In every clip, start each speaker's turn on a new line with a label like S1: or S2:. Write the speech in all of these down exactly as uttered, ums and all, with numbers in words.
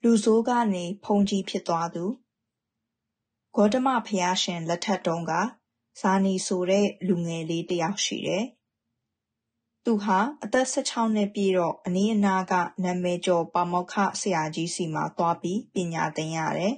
S1: လူဆိုးကနေဖုန်ကြီးဖြစ်သွားသူဂေါတမဘုရားရှင်လက်ထက်တုန်းကဇာနီဆိုတဲ့လူငယ်လေးတစ်ယောက်ရှိတယ်။သူဟာအသက်၁၆နှစ်ပြည့်တော့အနီးအနားကနာမည်ကျော်ပါမောက္ခဆရာကြီးစီမှာသွားပြီးပညာသင်ရတယ်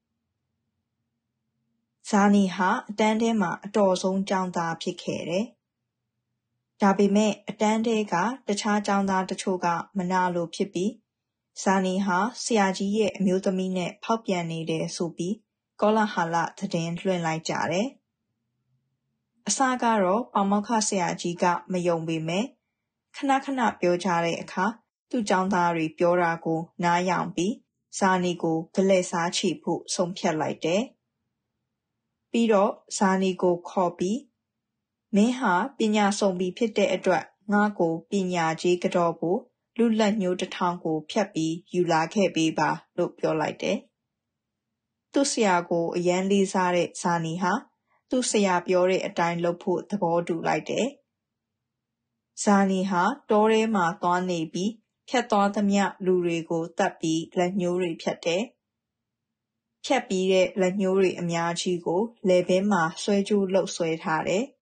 S1: ။ဇာနီဟာအတန်းထဲမှာအတော်ဆုံးကျောင်းသားဖြစ်ခဲ့တယ်။ဒါပေမဲ့အတန်းထဲကတခြားကျောင်းသားတချို့ကမနာလိုဖြစ်ပြီးဇာနီဟာဆရာကြီးရဲ့အမျိုးသမီးနဲ့ဖောက်ပြန်နေတယ်ဆိုပြီးကောလာဟလသတင်းလွှင့်လိုက်ကြတယ်။အစကတော့ပါမောက္ခဆရာကြီးကမယုံပေမဲ့ခဏခဏပြောကြတဲ့အခါသူ့ကျောင်းသားတွေပြောတာကိုနားယောင်ပြီးဇာနီကိုဂလဲ့စားချီဖို့ဆုံးဖြတ်လိုက်တယ်။ပြီးတော့ဇာနီကိုခေါ်ပြီးမင်းဟာပညာစုံပြီးဖြစ်တဲ့အတွက်ငါ့ကိုပညာကြီးကတော့ကိုလူလက်ညှိုးတစ်ထောင်ကိုဖြတ်ပြီးယူလာခဲ့ပေးပါလို့ပြောလိုက်တယ်။သူ့ဆရာကိုအရန်လေးစားတဲ့ဇာနီဟာသူ့ဆရာပြောတဲ့အတိုင်းလုပ်ဖို့သဘောတူလိုက်တယ်။ဇာနီဟာတောထဲမှာသွားနေပြီးဖြတ်သွားသမျှလူတွေကိုတတ်ပြီးလက်ညှိုးတွေဖြတ်တယ်။ဖြတ်ပြီးတဲ့လက်ညှိုးတွေအများကြီးကိုလယ်ဘဲမှာဆွဲကြိုးလုပ်ဆွဲထားတယ်။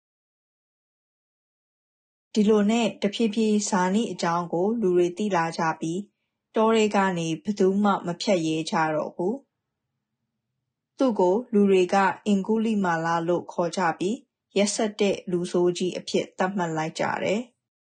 S1: ဒီလိုနဲ့တဖြည်းဖြည်းဇာနီအကြောင်းကိုလူတွေသိလာကြပြီးတောထဲကနေဘယ်သူမှမဖြတ်ရဲကြတော့ဘူး။သူ့ကိုလူတွေကအင်ကုလိမာလာလို့ခေါ်ကြပြီးရက်စက်တဲ့လူဆိုးကြီးအဖြစ်သတ်မှတ်လိုက်ကြတယ်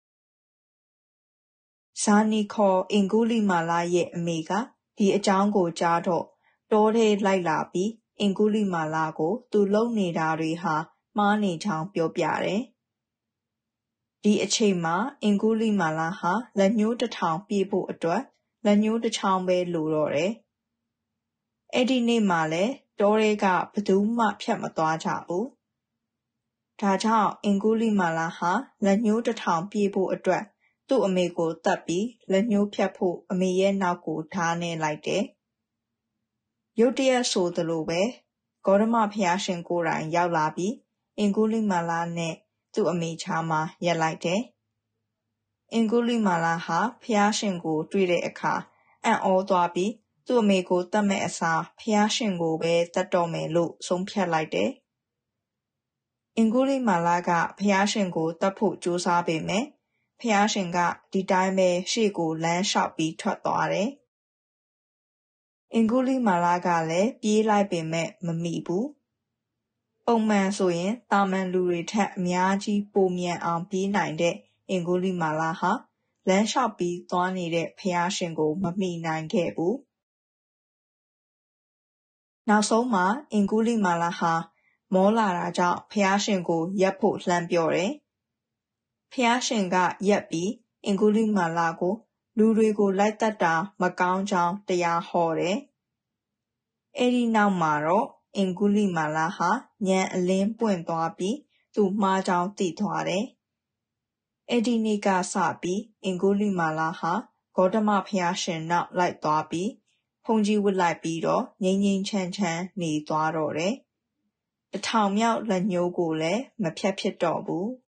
S1: ။ဇာနီခေါ်အင်ကုလိမာလာရဲ့အမေကဒီအကြောင်းကိုကြားတော့တောထဲလိုက်လာပြီးအင်ကုလိမာလာကိုသူလုပ်နေတာတွေဟာမှားနေကြောင်းပြောပြတယ်။ဒီအချိန်မှာအင်ကုလိမာလာဟာလက်ညှိုးတစ်ထောင်ပြည့်ဖို့အတွက်လက်ညှိုးတစ်ချောင်းပဲလိုတော့တယ်။အဲ့ဒီနေ့မှလည်းတောထဲကဘယ်သူမှဖြတ်မသွားကြဘူး။ဒါကြောင့်အင်ကုလိမာလာဟာလက်ညှိုးတစ်ထောင်ပြည့်ဖို့အတွက်သူ့အမေကိုတတ်ပြီးလက်ညှိုးဖြတ်ဖို့အမေရဲ့နောက်ကိုဓားနဲ့လိုက်တယ်။ရုတ်တရက်ဆိုသလိုပဲဂေါတမဘုရားရှင်ကိုယ်တိုင်ရောက်လာပြီးအင်ကုလိမာလာနဲ့သူ့အမေချာမှာရက်လိုက်တယ်။အင်ကုလိမာလာဟာဘုရားရှင်ကိုတွေ့တဲ့အခါအံ့ဩသွားပြီးသူ့အမေကိုတတ်မဲ့အစားဘုရားရှင်ကိုပဲတတ်တော့မယ်လို့ဆုံးဖြတ်လိုက်တယ်။အင်ကုလိမာလာကဘုရားရှင်ကိုတတ်ဖို့ကြိုးစားပေမဲ့ဘုရားရှင်ကဒီတိုင်းပဲရှေ့ကိုလမ်းလျှောက်ပြီးထွက်သွားတယ်။အင်ကုလိမာလာကလည်းပြေးလိုက်ပေမဲ့မမိဘူး။ပုံမှန်ဆိုရင်တာမန်လူတွေထက်အများကြီးပိုမြန်အောင်ပြေးနိုင်တဲ့အင်ကုလိမာလာဟာလမ်းလျှောက်ပြီးသွားနေတဲ့ဘုရားရှင်ကိုမမိနိုင်ခဲ့ဘူး။နောက်ဆုံးမှာအင်ကုလိမာလာဟာမောလာတာကြောင့်ဘုရားရှင်ကိုရက်ဖို့လှမ်းပြောတယ်။ဘုရားရှင်ကရက်ပြီးအင်ကုလိမာလာကိုလူတွေကိုလိုက်တတ်တာမကောင်းကြောင်းတရားဟောတယ်။အဲ့ဒီနောက်မှာတော့အင်ကုလိမာလာဟာဉာဏ်အလင်းပွင့်သွားပြီးသူမှားကြောင်းသိသွားတယ်။အဲ့ဒီနေ့ကစပြီးအင်ကုလိမာလာဟာဂေါတမဘုရားရှင်နောက်လိုက်သွားပြီးဖုန်ကြီးဝတ်လိုက်ပြီးတော့ငြိမ်းငြိမ်းချမ်းချမ်းနေသွားတော့တယ်။တထောင်မြောက်လက်ညှိုးကိုလည်းမဖြတ်ဖြစ်တော့ဘူး။